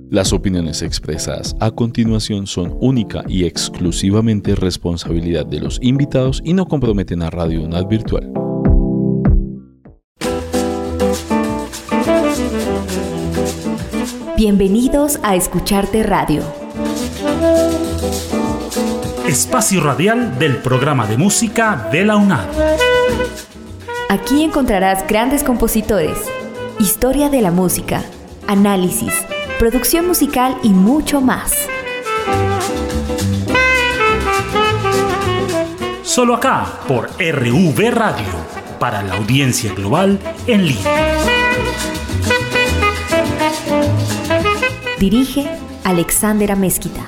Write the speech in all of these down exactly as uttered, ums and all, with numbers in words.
Las opiniones expresadas a continuación son única y exclusivamente responsabilidad de los invitados y no comprometen a Radio UNAD Virtual. Bienvenidos a Escucharte Radio. Espacio radial del programa de música de la UNAD. Aquí encontrarás grandes compositores, historia de la música, análisis, producción musical y mucho más. Solo acá por R U V Radio, para la audiencia global en línea. Dirige Alexander Amezquita.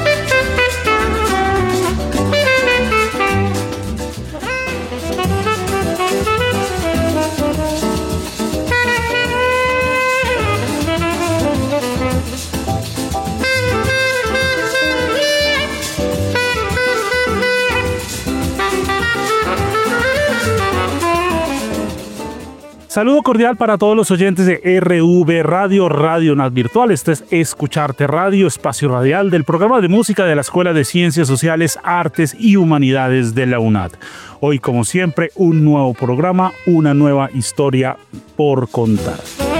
Saludo cordial para todos los oyentes de R U V Radio, Radio UNAD Virtual. Este es Escucharte Radio, espacio radial del programa de música de la Escuela de Ciencias Sociales, Artes y Humanidades de la UNAD. Hoy, como siempre, un nuevo programa, una nueva historia por contar.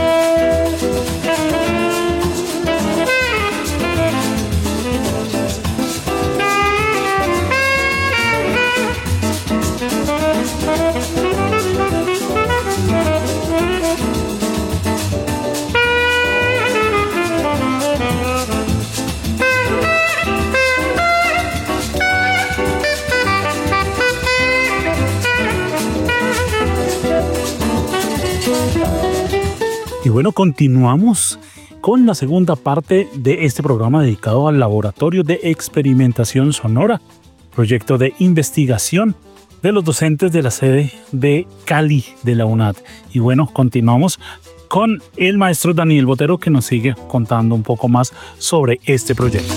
Y bueno, continuamos con la segunda parte de este programa dedicado al Laboratorio de Experimentación Sonora, proyecto de investigación de los docentes de la sede de Cali de la UNAD. Y bueno, continuamos con el maestro Daniel Botero, que nos sigue contando un poco más sobre este proyecto.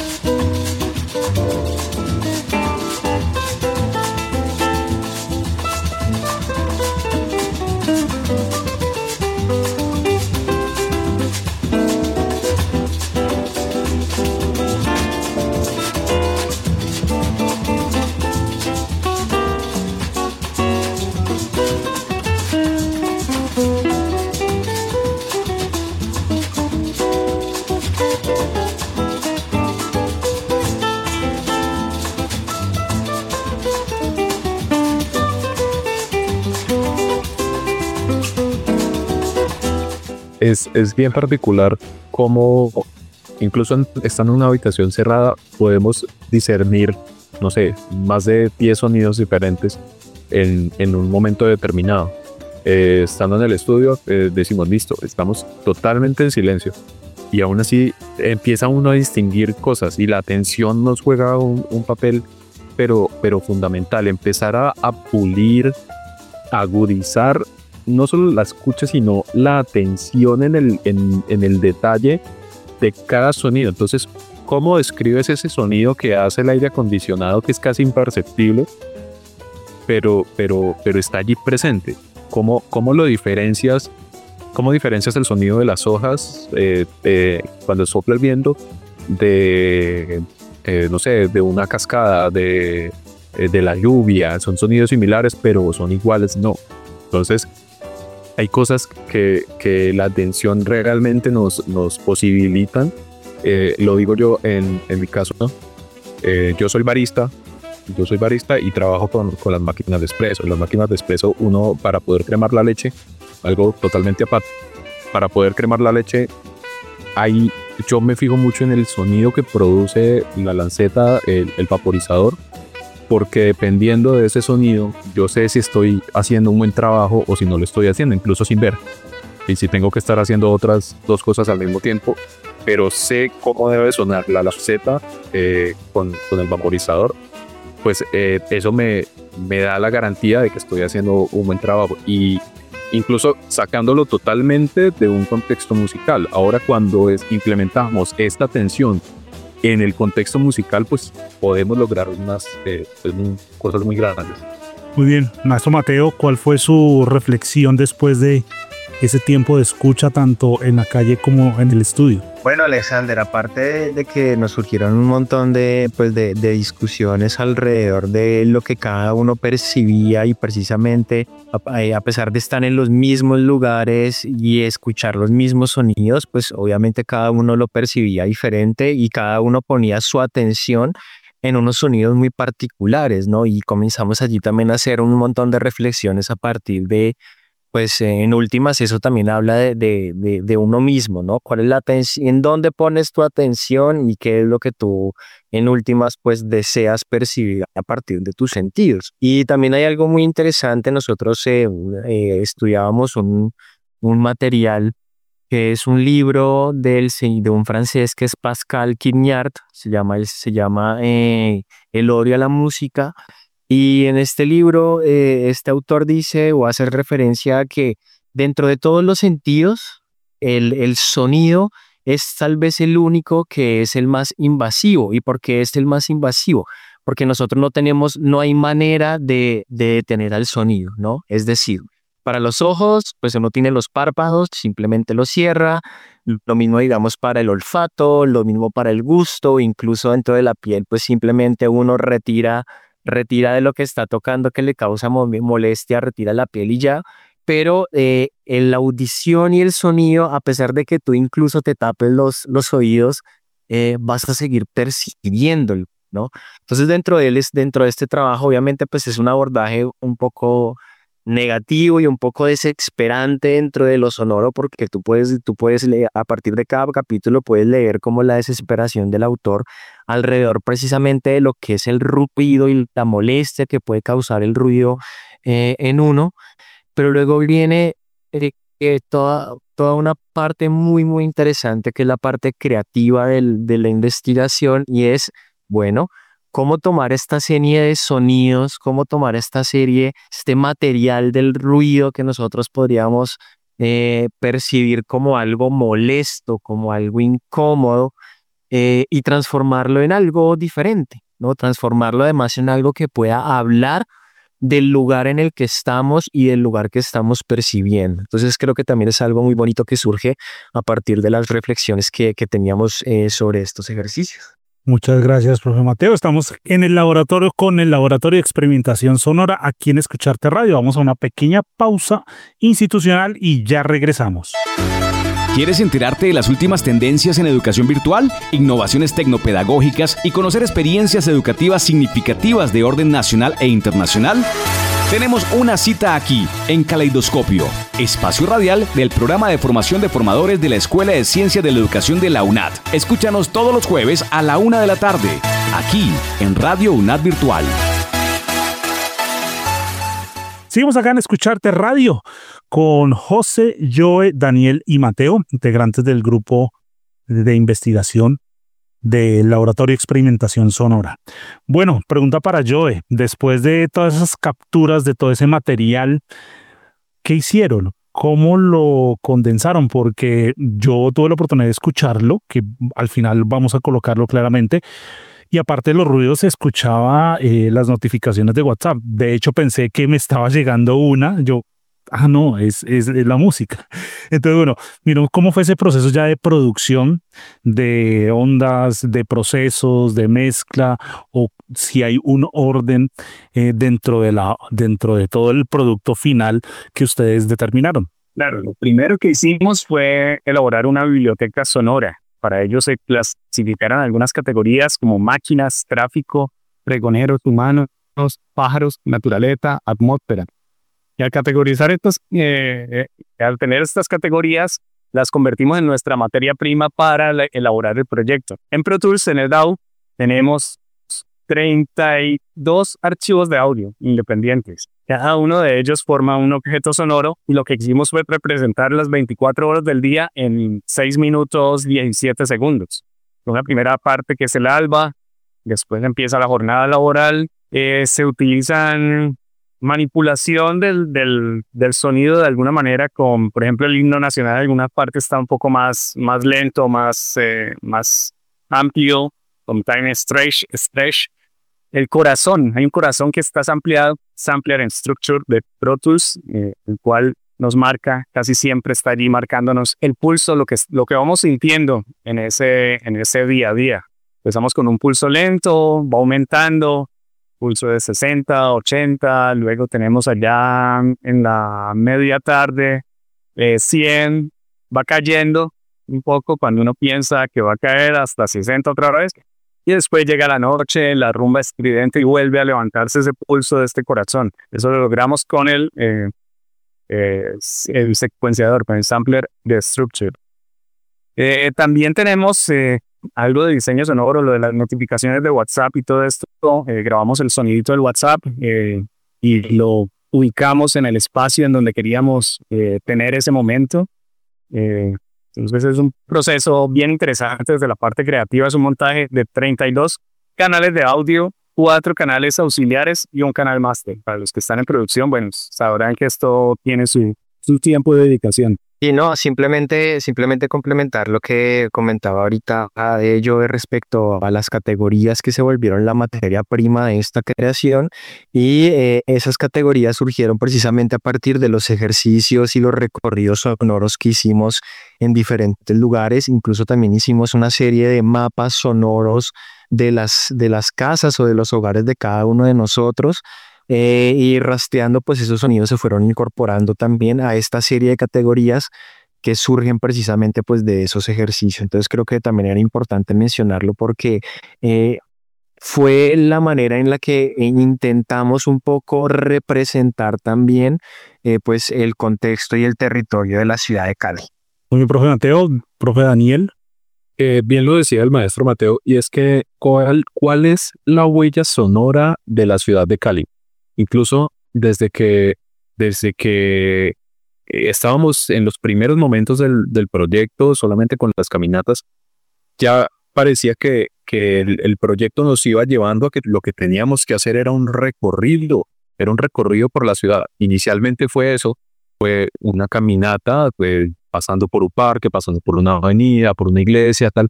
Es, es bien particular cómo, incluso en, estando en una habitación cerrada, podemos discernir, no sé, más de diez sonidos diferentes en, en un momento determinado. Eh, estando en el estudio, eh, decimos, listo, estamos totalmente en silencio. Y aún así empieza uno a distinguir cosas y la atención nos juega un, un papel, pero, pero fundamental. Empezar a, a pulir, a agudizar no solo la escucha, sino la atención en el, en, en el detalle de cada sonido. Entonces, ¿cómo describes ese sonido que hace el aire acondicionado, que es casi imperceptible, pero, pero, pero está allí presente? ¿Cómo, cómo lo diferencias? ¿Cómo diferencias el sonido de las hojas eh, eh, cuando sopla el viento de, eh, no sé, de una cascada, de, eh, de la lluvia? Son sonidos similares, pero son iguales, no. Entonces, hay cosas que, que la atención realmente nos, nos posibilitan. Eh, lo digo yo en, en mi caso, ¿no? Eh, yo soy barista, yo soy barista y trabajo con, con las máquinas de espresso. Las máquinas de espresso, uno, para poder cremar la leche, algo totalmente aparte, para poder cremar la leche, hay, yo me fijo mucho en el sonido que produce la lanceta, el, el vaporizador, porque dependiendo de ese sonido, yo sé si estoy haciendo un buen trabajo o si no lo estoy haciendo, incluso sin ver. Y si tengo que estar haciendo otras dos cosas al mismo tiempo, pero sé cómo debe sonar la lanceta eh, con, con el vaporizador, pues eh, eso me, me da la garantía de que estoy haciendo un buen trabajo. Y incluso sacándolo totalmente de un contexto musical. Ahora, cuando es, implementamos esta atención en el contexto musical, pues podemos lograr unas eh, pues, cosas muy grandes. Muy bien, maestro Mateo, ¿cuál fue su reflexión después de ese tiempo de escucha tanto en la calle como en el estudio? Bueno, Alexander, aparte de, de que nos surgieron un montón de, pues de, de discusiones alrededor de lo que cada uno percibía y precisamente a, a pesar de estar en los mismos lugares y escuchar los mismos sonidos, pues obviamente cada uno lo percibía diferente y cada uno ponía su atención en unos sonidos muy particulares, ¿no? Y comenzamos allí también a hacer un montón de reflexiones a partir de, pues eh, en últimas eso también habla de, de, de, de uno mismo, ¿no? ¿Cuál es la atención? ¿En dónde pones tu atención y qué es lo que tú en últimas pues deseas percibir a partir de tus sentidos? Y también hay algo muy interesante, nosotros eh, eh, estudiábamos un, un material que es un libro del, de un francés que es Pascal Quignard, se llama, se llama eh, El odio a la música. Y en este libro, eh, este autor dice o hace referencia a que dentro de todos los sentidos, el, el sonido es tal vez el único que es el más invasivo. ¿Y por qué es el más invasivo? Porque nosotros no tenemos, no hay manera de, de detener al sonido, ¿no? Es decir, para los ojos, pues uno tiene los párpados, simplemente los cierra. Lo mismo, digamos, para el olfato, lo mismo para el gusto, incluso dentro de la piel, pues simplemente uno retira retira de lo que está tocando que le causa molestia, retira la piel y ya, pero eh, en la audición y el sonido, a pesar de que tú incluso te tapes los, los oídos, eh, vas a seguir percibiéndolo, ¿no? Entonces dentro de, él, dentro de este trabajo, obviamente, pues es un abordaje un poco negativo y un poco desesperante dentro de lo sonoro, porque tú puedes, tú puedes leer, a partir de cada capítulo puedes leer como la desesperación del autor alrededor precisamente de lo que es el ruido y la molestia que puede causar el ruido eh, en uno, pero luego viene eh, eh, toda, toda una parte muy muy interesante que es la parte creativa del, de la investigación y es, bueno, cómo tomar esta serie de sonidos, cómo tomar esta serie, este material del ruido que nosotros podríamos eh, percibir como algo molesto, como algo incómodo, eh, y transformarlo en algo diferente, ¿no? Transformarlo además en algo que pueda hablar del lugar en el que estamos y del lugar que estamos percibiendo. Entonces creo que también es algo muy bonito que surge a partir de las reflexiones que, que teníamos eh, sobre estos ejercicios. Muchas gracias, profe Mateo. Estamos en el laboratorio con el Laboratorio de Experimentación Sonora aquí en Escucharte Radio. Vamos a una pequeña pausa institucional y ya regresamos. ¿Quieres enterarte de las últimas tendencias en educación virtual, innovaciones tecnopedagógicas y conocer experiencias educativas significativas de orden nacional e internacional? Tenemos una cita aquí, en Caleidoscopio, espacio radial del programa de formación de formadores de la Escuela de Ciencias de la Educación de la UNAD. Escúchanos todos los jueves a la una de la tarde, aquí en Radio UNAD Virtual. Seguimos acá en Escucharte Radio con José, Joe, Daniel y Mateo, integrantes del grupo de investigación del Laboratorio de Experimentación Sonora. Bueno, pregunta para Joe. Después de todas esas capturas, de todo ese material, ¿qué hicieron? ¿Cómo lo condensaron? Porque yo tuve la oportunidad de escucharlo, que al final vamos a colocarlo claramente, y aparte de los ruidos se escuchaba eh, las notificaciones de WhatsApp. De hecho, pensé que me estaba llegando una, yo... Ah, no, es, es, es la música. Entonces, bueno, miramos cómo fue ese proceso ya de producción de ondas, de procesos, de mezcla, o si hay un orden eh, dentro de la, dentro de todo el producto final que ustedes determinaron. Claro, lo primero que hicimos fue elaborar una biblioteca sonora. Para ello se clasificaron algunas categorías como máquinas, tráfico, pregoneros, humanos, pájaros, naturaleza, atmósfera. Y al categorizar estas, eh, eh, al tener estas categorías, las convertimos en nuestra materia prima para la, elaborar el proyecto. En Pro Tools, en el D A W, tenemos treinta y dos archivos de audio independientes. Cada uno de ellos forma un objeto sonoro y lo que hicimos fue representar las veinticuatro horas del día en seis minutos diecisiete segundos. Una primera parte que es el alba, después empieza la jornada laboral, eh, se utilizan manipulación del, del, del sonido de alguna manera, con, por ejemplo, el himno nacional en alguna parte está un poco más, más lento, más, eh, más amplio, con time stretch, stretch. El corazón, hay un corazón que está sampleado, sampler en structure de Pro Tools, eh, el cual nos marca, casi siempre está allí marcándonos el pulso, lo que, lo que vamos sintiendo en ese, en ese día a día. Empezamos con un pulso lento, va aumentando, pulso de sesenta, ochenta, luego tenemos allá en la media tarde eh, cien, va cayendo un poco cuando uno piensa que va a caer hasta sesenta otra vez, y después llega la noche, la rumba estridente y vuelve a levantarse ese pulso de este corazón. Eso lo logramos con el, eh, eh, el secuenciador, con el sampler de Structure. Eh, también tenemos... Eh, algo de diseño sonoro, lo de las notificaciones de WhatsApp y todo esto. Eh, grabamos el sonidito del WhatsApp eh, y lo ubicamos en el espacio en donde queríamos eh, tener ese momento. Eh, entonces es un proceso bien interesante desde la parte creativa. Es un montaje de treinta y dos canales de audio, cuatro canales auxiliares y un canal máster. Para los que están en producción, bueno, sabrán que esto tiene su, su tiempo de dedicación. Y no, simplemente, simplemente complementar lo que comentaba ahorita de ello respecto a las categorías que se volvieron la materia prima de esta creación, y eh, esas categorías surgieron precisamente a partir de los ejercicios y los recorridos sonoros que hicimos en diferentes lugares. Incluso también hicimos una serie de mapas sonoros de las, de las casas o de los hogares de cada uno de nosotros. Eh, y rastreando, pues esos sonidos se fueron incorporando también a esta serie de categorías que surgen precisamente pues de esos ejercicios. Entonces creo que también era importante mencionarlo porque eh, fue la manera en la que intentamos un poco representar también eh, pues el contexto y el territorio de la ciudad de Cali. Muy bien, profe Mateo, profe Daniel. Eh, bien lo decía el maestro Mateo, y es que ¿cuál, cuál es la huella sonora de la ciudad de Cali? Incluso desde que, desde que eh, estábamos en los primeros momentos del, del proyecto, solamente con las caminatas, ya parecía que, que el, el proyecto nos iba llevando a que lo que teníamos que hacer era un recorrido, era un recorrido por la ciudad. Inicialmente fue eso, fue una caminata, pues, pasando por un parque, pasando por una avenida, por una iglesia, tal.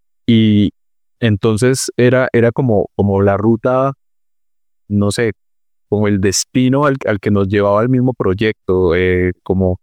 Y entonces era, era como, como la ruta, no sé, como el destino al, al que nos llevaba el mismo proyecto, eh, como,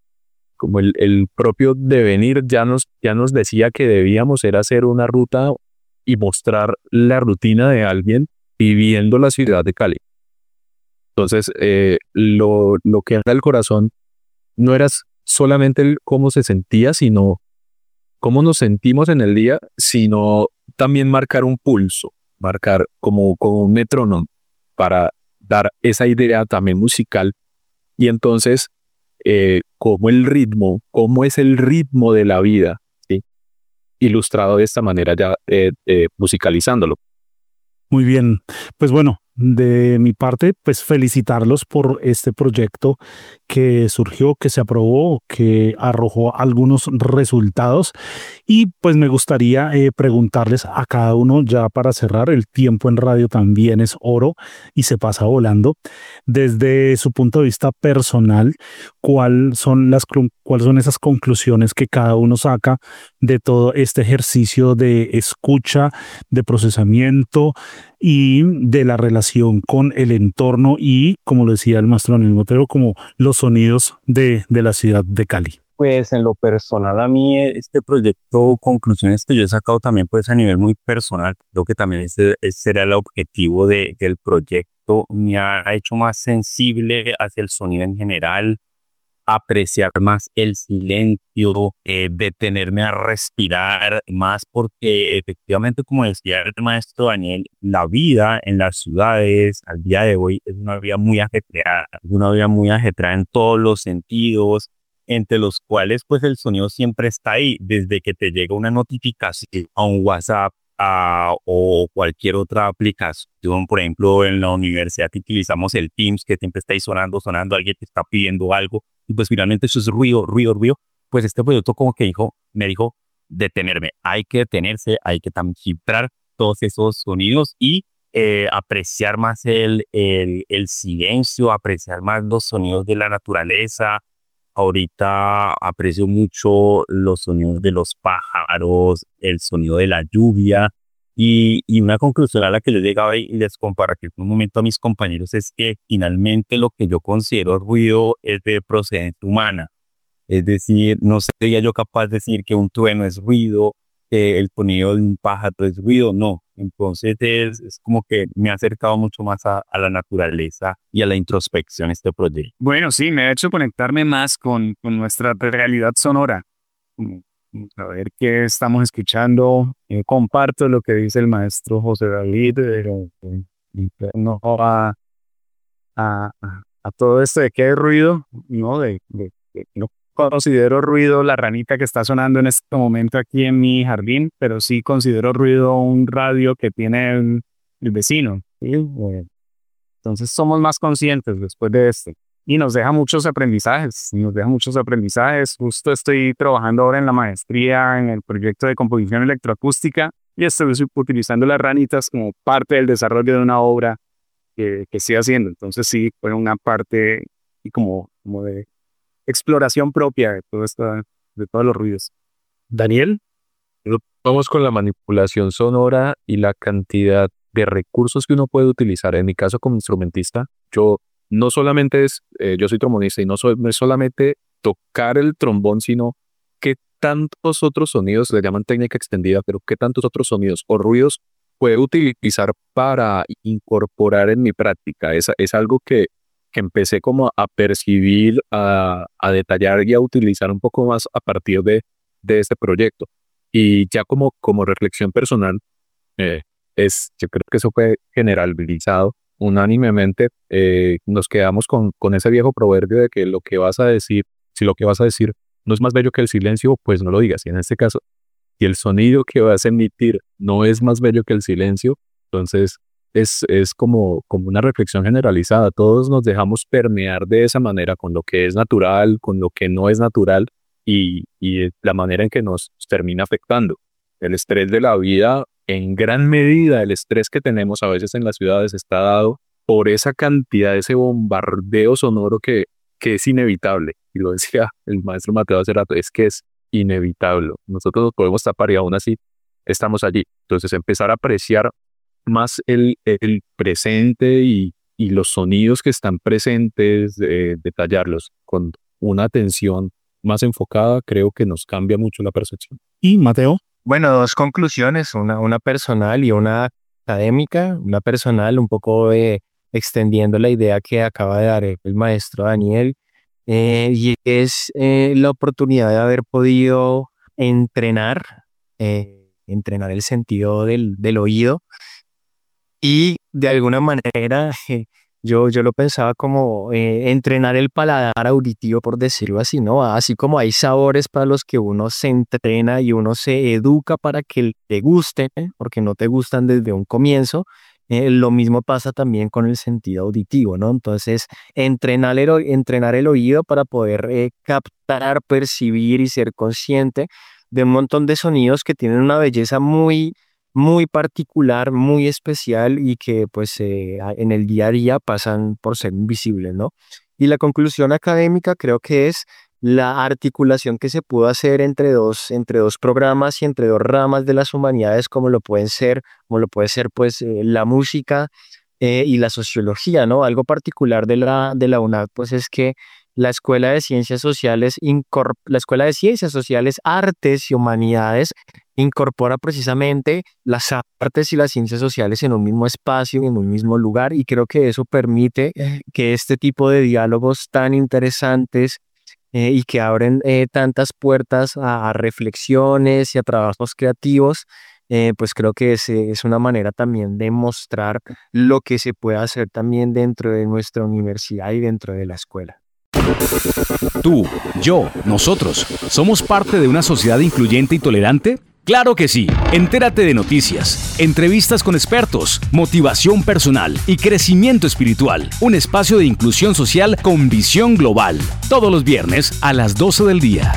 como el, el propio devenir ya nos, ya nos decía que debíamos era hacer una ruta y mostrar la rutina de alguien viviendo la ciudad de Cali. Entonces, eh, lo, lo que era el corazón no era solamente el cómo se sentía, sino cómo nos sentimos en el día, sino también marcar un pulso, marcar como, como un metrónomo para dar esa idea también musical. Y entonces, eh, cómo el ritmo, cómo es el ritmo de la vida, ¿sí? Ilustrado de esta manera ya eh, eh, musicalizándolo. Muy bien, pues bueno, de mi parte, pues felicitarlos por este proyecto que surgió, que se aprobó, que arrojó algunos resultados, y pues me gustaría eh, preguntarles a cada uno, ya para cerrar, el tiempo en radio también es oro y se pasa volando, desde su punto de vista personal, ¿cuál son las, cuáles son esas conclusiones que cada uno saca de todo este ejercicio de escucha, de procesamiento y de la relación con el entorno y, como lo decía el maestro Daniel Mateo, como los sonidos de, de la ciudad de Cali? Pues en lo personal a mí este proyecto, conclusiones que yo he sacado también pues a nivel muy personal, creo que también ese, ese era el objetivo de, del proyecto, me ha hecho más sensible hacia el sonido en general, apreciar más el silencio, eh, detenerme a respirar más, porque efectivamente, como decía el maestro Daniel, la vida en las ciudades al día de hoy es una vida muy ajetreada, es una vida muy ajetreada en todos los sentidos, entre los cuales pues el sonido siempre está ahí, desde que te llega una notificación a un WhatsApp a, o cualquier otra aplicación. Por ejemplo, en la universidad utilizamos el Teams, que siempre está ahí sonando, sonando, alguien te está pidiendo algo, y pues finalmente eso es ruido, ruido, ruido. Pues este proyecto como que dijo, me dijo, detenerme, hay que detenerse, hay que también filtrar todos esos sonidos y eh, apreciar más el, el, el silencio, apreciar más los sonidos de la naturaleza. Ahorita aprecio mucho los sonidos de los pájaros, el sonido de la lluvia, Y, y una conclusión a la que yo llegaba y les compartí por un momento a mis compañeros es que finalmente lo que yo considero ruido es de procedencia humana. Es decir, no sería yo capaz de decir que un trueno es ruido, que el sonido de un pájaro es ruido, no. Entonces es, es como que me ha acercado mucho más a, a la naturaleza y a la introspección este proyecto. Bueno, sí, me ha hecho conectarme más con, con nuestra realidad sonora. Como, como saber qué estamos escuchando. Yo comparto lo que dice el maestro José David, pero no a, a, a todo esto de qué es ruido, ¿no? De, de, de, no considero ruido la ranita que está sonando en este momento aquí en mi jardín, pero sí considero ruido un radio que tiene el, el vecino, ¿sí? Entonces somos más conscientes después de esto. Y nos deja muchos aprendizajes, nos deja muchos aprendizajes. Justo estoy trabajando ahora en la maestría en el proyecto de composición electroacústica y estoy utilizando las ranitas como parte del desarrollo de una obra que, que estoy haciendo. Entonces sí, fue una parte y como, como de exploración propia de, todo esta, de todos los ruidos. Daniel. Vamos con la manipulación sonora y la cantidad de recursos que uno puede utilizar. En mi caso como instrumentista, yo no solamente es, eh, yo soy trombonista y no, soy, no es solamente tocar el trombón, sino qué tantos otros sonidos, le llaman técnica extendida, pero qué tantos otros sonidos o ruidos puedo utilizar para incorporar en mi práctica. Es, es algo que que empecé como a percibir, a, a detallar y a utilizar un poco más a partir de, de este proyecto. Y ya como, como reflexión personal, eh, es, yo creo que eso fue generalizado unánimemente. Eh, nos quedamos con, con ese viejo proverbio de que lo que vas a decir, si lo que vas a decir no es más bello que el silencio, pues no lo digas. Y en este caso, si el sonido que vas a emitir no es más bello que el silencio, entonces Es, es como, como una reflexión generalizada. Todos nos dejamos permear de esa manera con lo que es natural, con lo que no es natural y, y la manera en que nos termina afectando. El estrés de la vida, en gran medida, el estrés que tenemos a veces en las ciudades está dado por esa cantidad, ese bombardeo sonoro que, que es inevitable. Y lo decía el maestro Mateo hace rato, es que es inevitable. Nosotros nos podemos tapar y aún así estamos allí. Entonces empezar a apreciar más el, el presente y, y los sonidos que están presentes, eh, detallarlos con una atención más enfocada, creo que nos cambia mucho la percepción. ¿Y Mateo? Bueno, dos conclusiones, una, una personal y una académica. Una personal, un poco eh, extendiendo la idea que acaba de dar el maestro Daniel, eh, y es eh, la oportunidad de haber podido entrenar, eh, entrenar el sentido del, del oído. Y de alguna manera eh, yo, yo lo pensaba como eh, entrenar el paladar auditivo, por decirlo así, ¿no? Así como hay sabores para los que uno se entrena y uno se educa para que te gusten, ¿eh? Porque no te gustan desde un comienzo. Eh, lo mismo pasa también con el sentido auditivo, ¿no? Entonces, entrenar el, entrenar el oído para poder eh, captar, percibir y ser consciente de un montón de sonidos que tienen una belleza muy muy particular, muy especial y que pues eh, en el día a día pasan por ser invisibles, ¿no? Y la conclusión académica creo que es la articulación que se pudo hacer entre dos, entre dos programas y entre dos ramas de las humanidades como lo pueden ser, como lo puede ser pues eh, la música eh, y la sociología, ¿no? Algo particular de la, de la UNAD pues es que la Escuela de Ciencias Sociales, incorpora, la Escuela de Ciencias Sociales, Artes y Humanidades incorpora precisamente las artes y las ciencias sociales en un mismo espacio, en un mismo lugar, y creo que eso permite que este tipo de diálogos tan interesantes eh, y que abren eh, tantas puertas a, a reflexiones y a trabajos creativos, eh, pues creo que es, es una manera también de mostrar lo que se puede hacer también dentro de nuestra universidad y dentro de la escuela. Tú, yo, nosotros, ¿somos parte de una sociedad incluyente y tolerante? ¡Claro que sí! Entérate de noticias, entrevistas con expertos, motivación personal y crecimiento espiritual. Un espacio de inclusión social con visión global. Todos los viernes a las doce del día.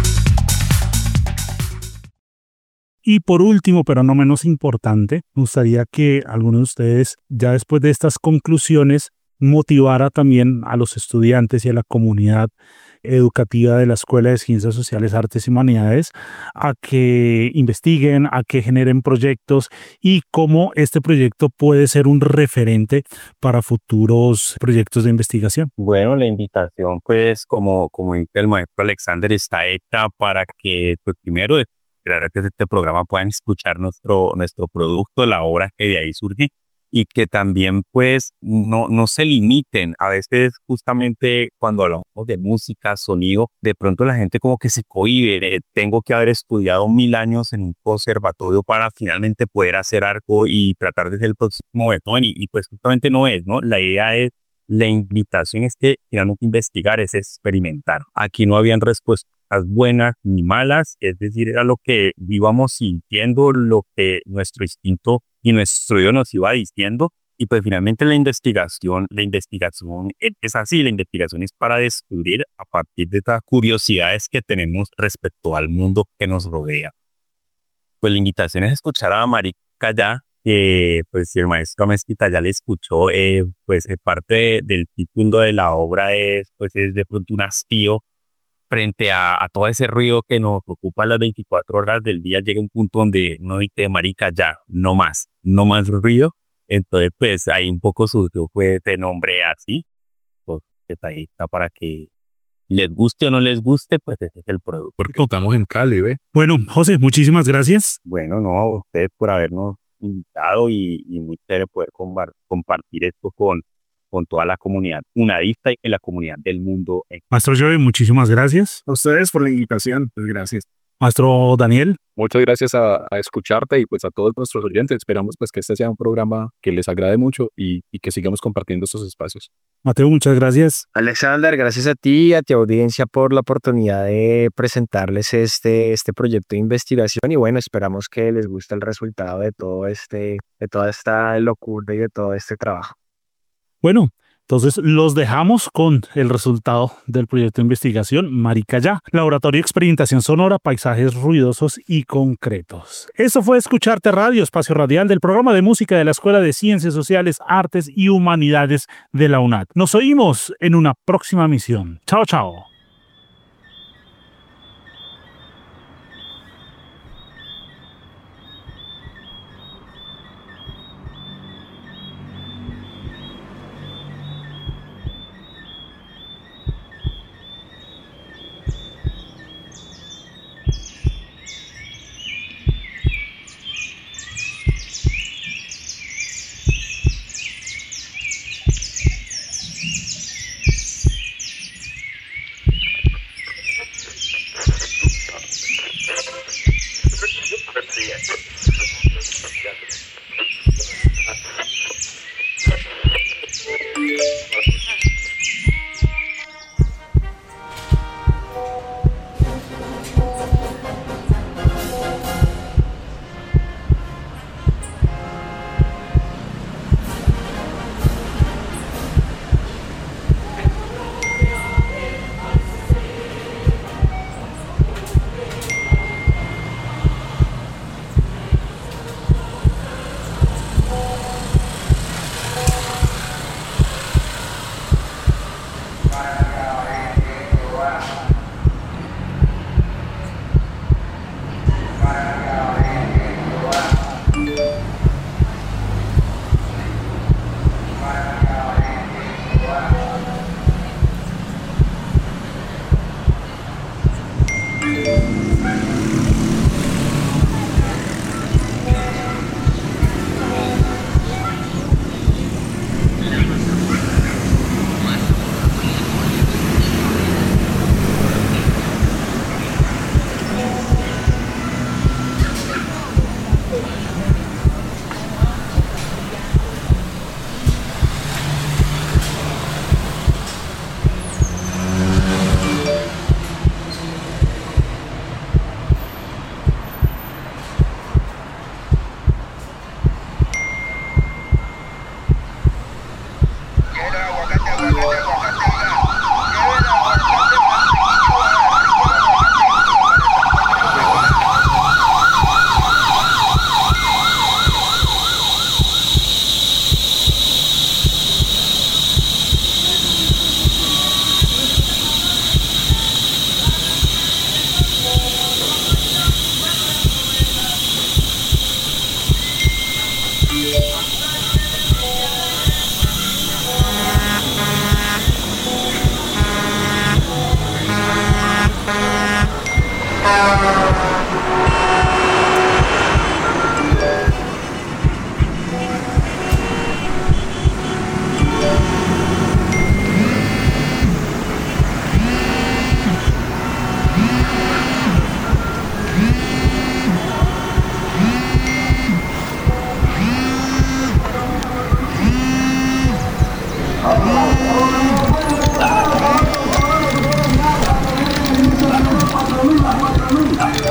Y por último, pero no menos importante, me gustaría que algunos de ustedes, ya después de estas conclusiones, motivara también a los estudiantes y a la comunidad educativa de la Escuela de Ciencias Sociales, Artes y Humanidades a que investiguen, a que generen proyectos y cómo este proyecto puede ser un referente para futuros proyectos de investigación. Bueno, la invitación, pues, como, como dice el maestro Alexander, está hecha para que, pues, primero, esperar que este programa puedan escuchar nuestro, nuestro producto, la obra que de ahí surge, y que también, pues, no, no se limiten. A veces, justamente, cuando hablamos de música, sonido, de pronto la gente como que se cohíbe. de, Tengo que haber estudiado mil años en un conservatorio para finalmente poder hacer algo y tratar de ser el próximo Beethoven, y, y pues justamente no es, ¿no? La idea es, la invitación es que finalmente investigar es experimentar. Aquí no habían respuestas buenas ni malas, es decir, era lo que íbamos sintiendo, lo que nuestro instinto y nuestro yo nos iba diciendo, y pues finalmente la investigación, la investigación es así, la investigación es para descubrir a partir de estas curiosidades que tenemos respecto al mundo que nos rodea. Pues la invitación es escuchar a Marica Ya, que pues si el maestro Mezquita ya le escuchó, eh, pues eh, parte de, del título de la obra es, pues es de pronto un hastío frente a, a todo ese ruido que nos ocupa las veinticuatro horas del día. Llega un punto donde uno dice, marica, ya, no más, no más ruido. Entonces, pues ahí un poco surgió fue ese nombre así, pues está ahí, está para que les guste o no les guste, pues ese es el producto. Porque contamos en Cali, ¿ve? Bueno, José, muchísimas gracias. Bueno, no, a ustedes por habernos invitado y, y muy chévere poder combar, compartir esto con con toda la comunidad unadista y la comunidad del mundo. Maestro Joey, muchísimas gracias. A ustedes por la invitación, pues gracias. Maestro Daniel. Muchas gracias a, a escucharte y pues a todos nuestros oyentes. Esperamos pues que este sea un programa que les agrade mucho y, y que sigamos compartiendo estos espacios. Mateo, muchas gracias. Alexander, gracias a ti y a tu audiencia por la oportunidad de presentarles este, este proyecto de investigación, y bueno, esperamos que les guste el resultado de todo este, de toda esta locura y de todo este trabajo. Bueno, entonces los dejamos con el resultado del proyecto de investigación Marica Ya, Laboratorio de Experimentación Sonora, Paisajes Ruidosos y Concretos. Eso fue Escucharte Radio, espacio radial del programa de música de la Escuela de Ciencias Sociales, Artes y Humanidades de la UNAD. Nos oímos en una próxima misión. Chao, chao.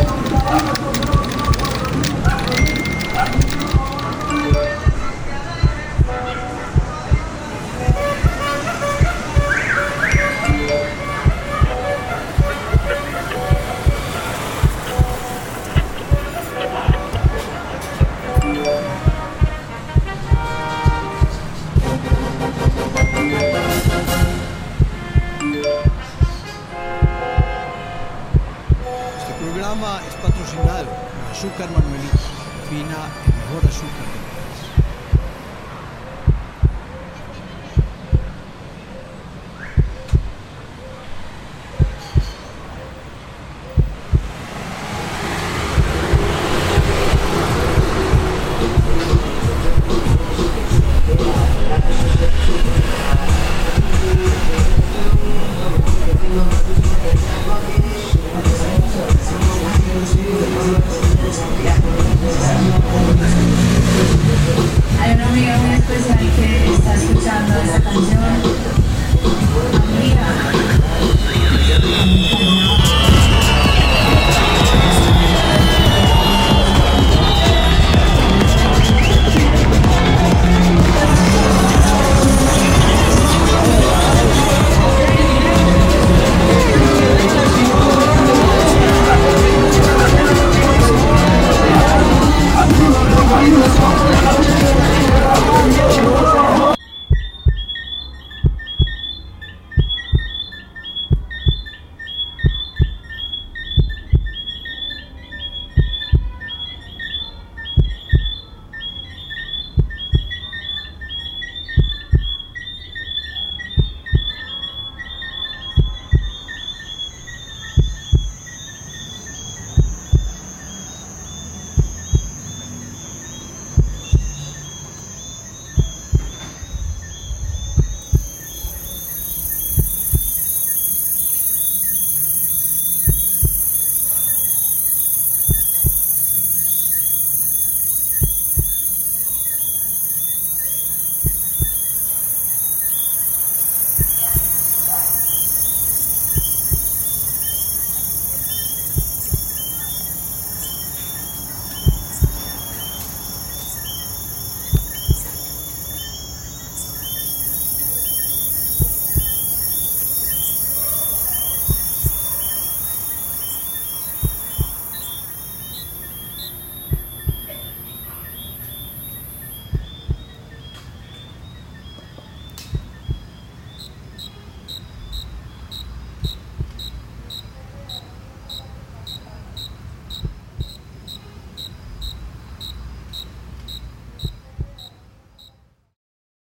Este programa es patrocinado por Azúcar Manuelito, fina el mejor azúcar del mundo.